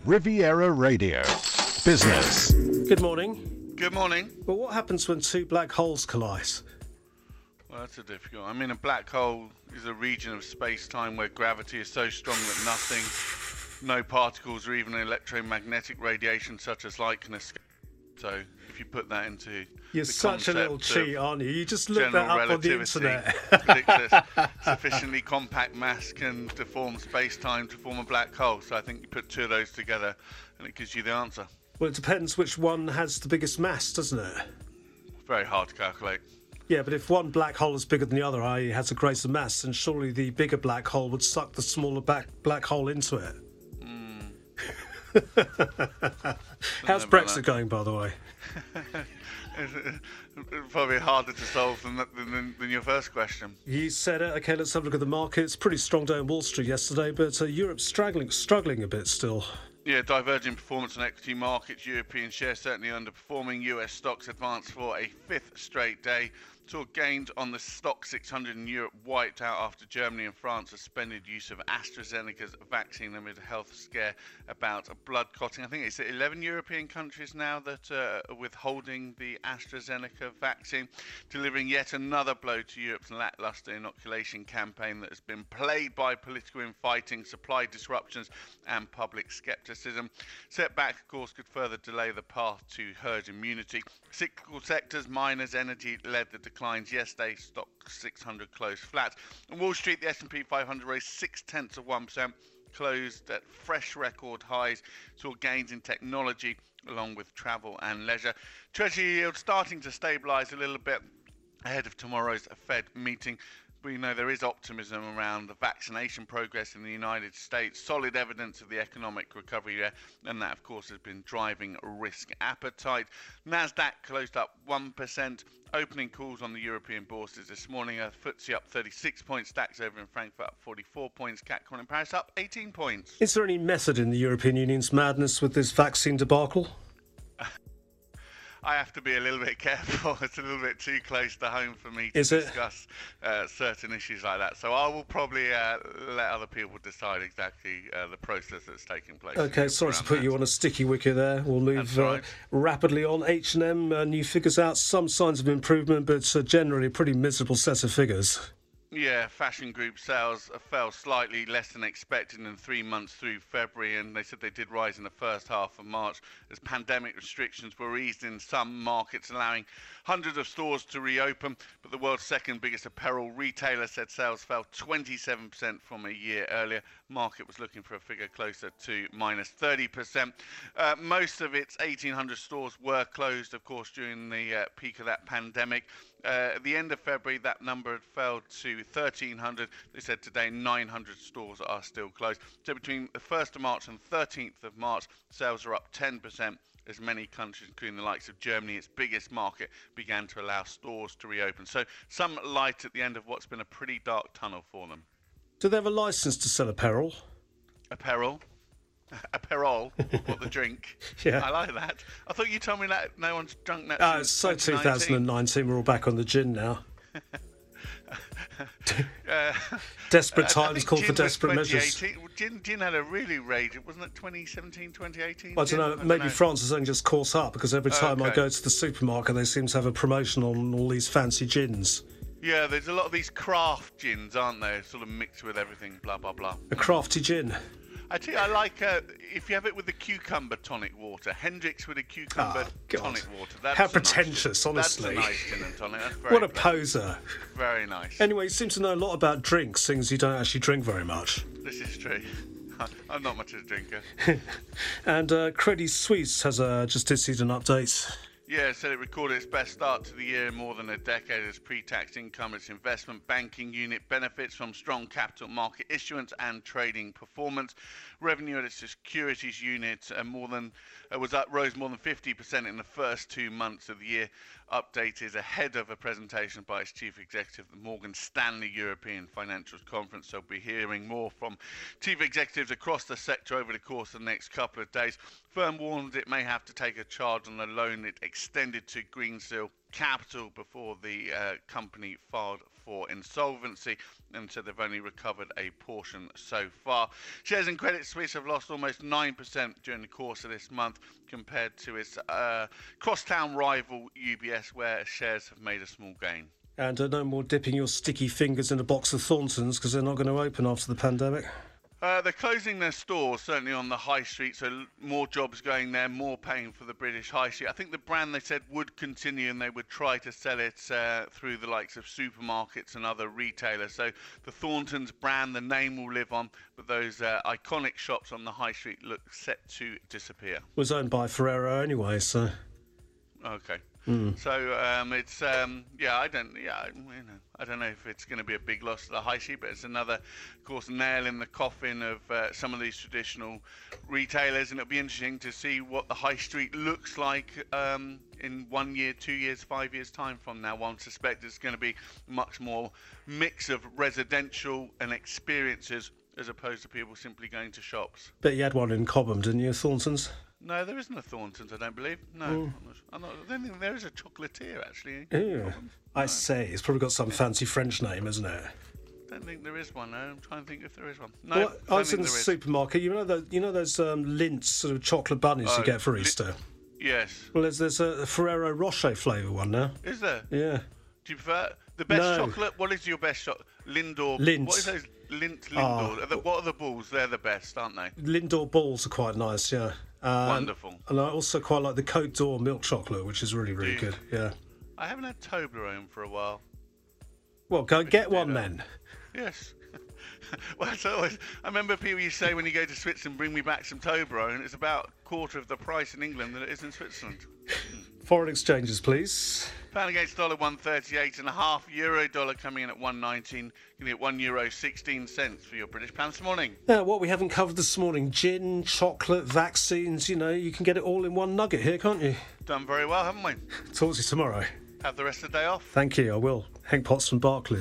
Riviera Radio. Business. Good morning. Good morning. Well, what happens when two black holes collide? Well, that's a difficult. I mean, a black hole is a region of space-time where gravity is so strong that nothing, no particles or even electromagnetic radiation such as light can escape. So, if you put that into You're the such a little concept cheat, of aren't you? You just look that general up on the relativity, internet. it's ridiculous. Sufficiently compact mass can deform space-time to form a black hole. So I think you put two of those together and it gives you the answer. Well, it depends which one has the biggest mass, doesn't it? Very hard to calculate. Yeah, but if one black hole is bigger than the other, i.e. has a greater mass, then surely the bigger black hole would suck the smaller black hole into it. How's Brexit going, by the way? Probably harder to solve than your first question. You said it. Okay, let's have a look at the markets. Pretty strong day on Wall Street yesterday, but Europe's struggling a bit still. Yeah, diverging performance on equity markets. European shares certainly underperforming. US stocks advanced for a fifth straight day. Saw gains on the stock 600 in Europe wiped out after Germany and France suspended use of AstraZeneca's vaccine amid a health scare about blood clotting. I think it's 11 European countries now that are withholding the AstraZeneca vaccine, delivering yet another blow to Europe's lacklustre inoculation campaign that has been plagued by political infighting, supply disruptions and public scepticism. Setback, of course, could further delay the path to herd immunity. Cyclical sectors, miners, energy led the declines yesterday. Stock 600 closed flat. On Wall Street, the S&P 500 rose 0.6%, closed at fresh record highs. Saw gains in technology along with travel and leisure. Treasury yield starting to stabilise a little bit ahead of tomorrow's Fed meeting. We know there is optimism around the vaccination progress in the United States, solid evidence of the economic recovery there, and that, of course, has been driving risk appetite. Nasdaq closed up 1%. Opening calls on the European bourses this morning. FTSE up 36 points, DAX over in Frankfurt up 44 points, CAC in Paris up 18 points. Is there any method in the European Union's madness with this vaccine debacle? I have to be a little bit careful. It's a little bit too close to home for me to discuss certain issues like that. So I will probably let other people decide exactly the process that's taking place. Okay, sorry to put you on a sticky wicket there. We'll move rapidly on. H&M, new figures out, some signs of improvement, but generally a pretty miserable set of figures. Yeah, Fashion Group sales fell slightly less than expected in 3 months through February, and they said they did rise in the first half of March as pandemic restrictions were eased in some markets, allowing hundreds of stores to reopen. But the world's second biggest apparel retailer said sales fell 27% from a year earlier. Market was looking for a figure closer to minus 30%. Most of its 1,800 stores were closed, of course, during the peak of that pandemic. At the end of February, that number had fell to 1,300. They said today 900 stores are still closed. So between the 1st of March and 13th of March, sales are up 10%. As many countries, including the likes of Germany, its biggest market, began to allow stores to reopen. So some light at the end of what's been a pretty dark tunnel for them. Do they have a licence to sell apparel? Apparel? Apparel, what the drink. Yeah. I like that. I thought you told me that no one's drunk that It's since so 2019, we're all back on the gin now. Desperate times call for desperate measures. Gin had a really rage. Wasn't it 2017, 2018? I don't know, maybe France has only just caught up because every time I go to the supermarket they seem to have a promotion on all these fancy gins. Yeah, there's a lot of these craft gins, aren't there? Sort of mixed with everything, blah, blah, blah. A crafty gin. I tell you, I like if you have it with the cucumber tonic water. Hendrix with a cucumber tonic water. That's how pretentious, honestly. That's a nice gin and tonic. That's very what a poser. Very nice. Anyway, you seem to know a lot about drinks, seeing as you don't actually drink very much. This is true. I'm not much of a drinker. And Credit Suisse has just issued an update. Yeah, so it recorded its best start to the year in more than a decade as pre-tax income. Its investment banking unit benefits from strong capital market issuance and trading performance. Revenue at its securities unit rose more than 50% in the first 2 months of the year. Update is ahead of a presentation by its chief executive at the Morgan Stanley European Financials Conference. So we'll be hearing more from chief executives across the sector over the course of the next couple of days. Firm warns it may have to take a charge on the loan it extended to Greensill capital before the company filed for insolvency, and so they've only recovered a portion so far. Shares in Credit Suisse have lost almost 9% during the course of this month compared to its crosstown rival UBS, where shares have made a small gain. And no more dipping your sticky fingers in a box of Thorntons, because they're not going to open after the pandemic. They're closing their stores, certainly on the high street, so more jobs going there, more paying for the British high street. I think the brand, they said, would continue, and they would try to sell it through the likes of supermarkets and other retailers. So the Thorntons brand, the name will live on, but those iconic shops on the high street look set to disappear. It was owned by Ferrero anyway, so... Okay. So it's I don't know if it's going to be a big loss to the high street, but it's another, of course, nail in the coffin of some of these traditional retailers, and it'll be interesting to see what the high street looks like in 1 year, 2 years, 5 years time from now. One suspect it's going to be much more mix of residential and experiences as opposed to people simply going to shops. Bet you had one in Cobham, didn't you, Thorntons? No, there isn't a Thorntons, I don't believe. No, I don't think there is a chocolatier, actually. Yeah. I say, it's probably got some fancy French name, isn't it? I don't think there is one. No, I'm trying to think if there is one. No, well, I was in the supermarket. You know those Lindt sort of chocolate bunnies you get for Easter? Yes. Well, there's a Ferrero Rocher flavour one now. Is there? Yeah. Do you prefer the best chocolate? What is your best chocolate? Lindor. Lindt. What is those? Lindor. What are the balls? They're the best, aren't they? Lindor balls are quite nice, yeah. Wonderful. And I also quite like the Côte d'Or milk chocolate, which is really, really good. Yeah. I haven't had Toblerone for a while. Well, go and get one then. Yes. Well, it's always, I remember people used to say when you go to Switzerland, bring me back some Toblerone. It's about a quarter of the price in England than it is in Switzerland. Foreign exchanges, please. Pound against dollar 138.5. Euro dollar coming in at 119. You get €1.16 for your British pound this morning. Now, what we haven't covered this morning: gin, chocolate, vaccines. You know, you can get it all in one nugget here, can't you? Done very well, haven't we? Talk to you tomorrow. Have the rest of the day off. Thank you. I will. Hank Potts from Barclays.